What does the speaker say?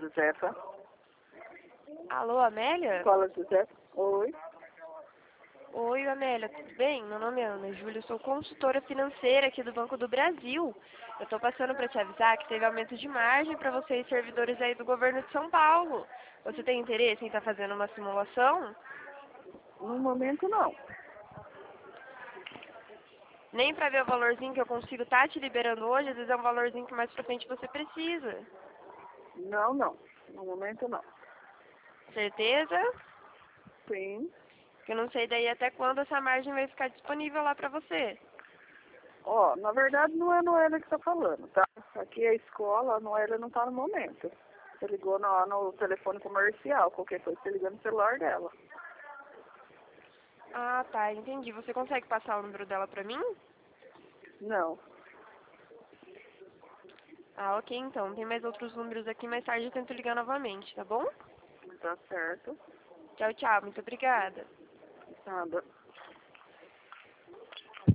Josefa. Alô, Amélia? Fala, Josefa. Oi. Oi, Amélia, tudo bem? Meu nome é Ana Júlia, eu sou consultora financeira aqui do Banco do Brasil. Eu estou passando para te avisar que teve aumento de margem para vocês, servidores aí do governo de São Paulo. Você tem interesse em estar fazendo uma simulação? No momento, não. Nem para ver o valorzinho que eu consigo estar te liberando hoje, às vezes é um valorzinho que mais pra frente você precisa. Não, não. No momento, não. Certeza? Sim. Eu não sei daí até quando essa margem vai ficar disponível lá para você. Ó, na verdade, não é a Noélia que tá falando, tá? Aqui é a escola, a Noélia não tá no momento. Você ligou no telefone comercial, qualquer coisa, você liga no celular dela. Ah, tá, entendi. Você consegue passar o número dela pra mim? Não. Ah, ok, então. Tem mais outros números aqui, mais tarde eu tento ligar novamente, tá bom? Tá certo. Tchau, tchau. Muito obrigada. Nada.